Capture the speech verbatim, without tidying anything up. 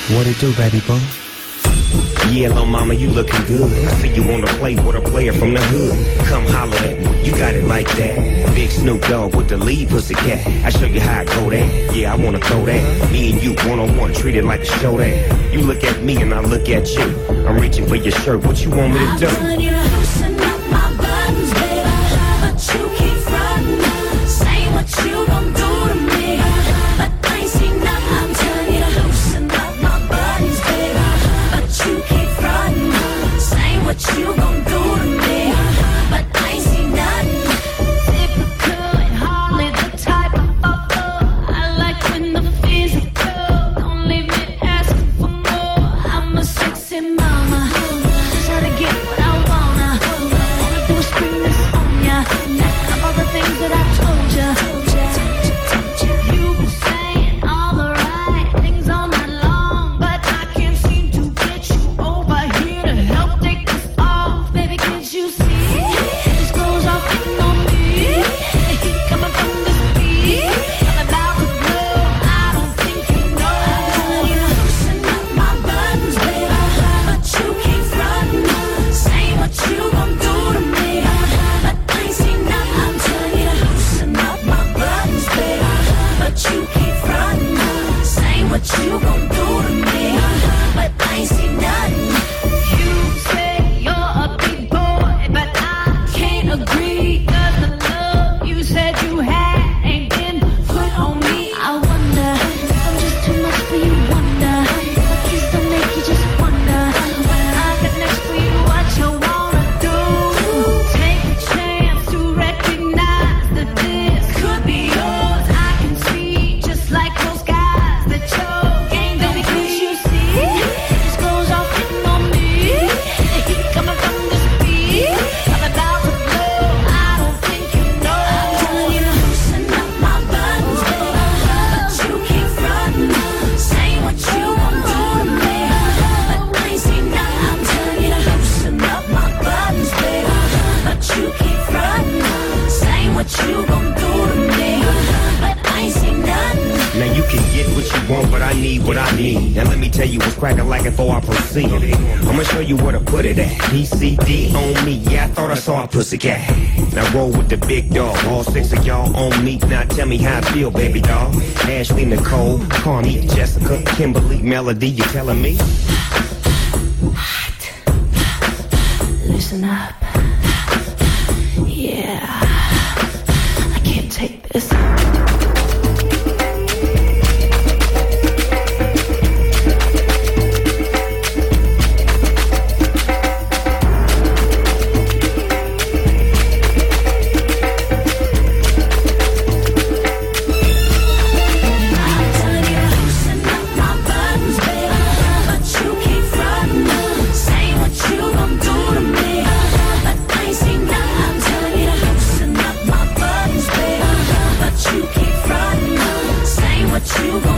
What it do, baby boy? Yeah, little mama, you looking good. I see you wanna play with a player from the hood. Come holler at me, you got it like that. Big Snoop Dogg with the lead pussycat. I show you how I go there. Yeah, I wanna throw that. Me and you one-on-one, treat it like a show that. You look at me and I look at you. I'm reaching for your shirt, what you want me to do? I'm telling you to loosen up my buttons, baby. But you keep frontin', say what you gon' do to me. But I ain't seen nothing. I'm telling you to loosen up my buttons, baby. But you keep frontin', say what you gon' do to me. But I ain't seen nothing. Typical and hardly the type of fucker I like when the physical. Don't leave me asking for more. I'm a sexy mama, try to get what I wanna. All I do is scream this on ya. Of all the things that I told ya, you been saying all the right things all night long, but I can't seem to get you over here to help take this off. Baby, can't you see? These clothes are fitting on me. The heat coming from the speed. I'm about to blow. I don't think you know. I'm telling you to loosen up my buttons, baby. But you keep frontin', say what you gon' do to me. But I ain't seen nothing. I'm telling you to loosen up my buttons, baby. But you keep frontin', say what you gon' do to me. But I ain't seen nothing. You say you're a big boy, but I can't agree. 'Cause the love you said you had ain't been put on me. I wonder if I'm just too much for you. Wonder if a kiss don't make you just wonder. When I get next to you, what you wanna do? Take a chance to recognize that this could be yours. I can see just like those guys that your game don't please. You see, these clothes are fitting on me. The heat coming from the speed. I'm about to blow. I don't think you know. I'm telling you to loosen up my buttons, baby. But you keep frontin', say what you gon' do to me. But I ain't seen nothing. I'm telling you to loosen up my buttons, baby. But you keep frontin', say what you gon' do to me. But I ain't seen nothing. Now you can get what you want, but I need what I need. Now let me tell you what's cracking like before I proceed. I'ma show you where to put it at. P C D on me, yeah, I thought I saw a pussycat. Now roll with the big dog, all six of y'all on me. Now tell me how I feel, baby doll. Ashley, Nicole, Carney, Jessica, Kimberly, Melody, you telling me? Listen up. Yeah, I can't take this. I'm telling you to loosen up my buttons, baby. But you keep frontin', say what you gon' do to me. But I ain't seen nothing. I'm telling you to loosen up my buttons, baby. But you keep frontin', say what you gon'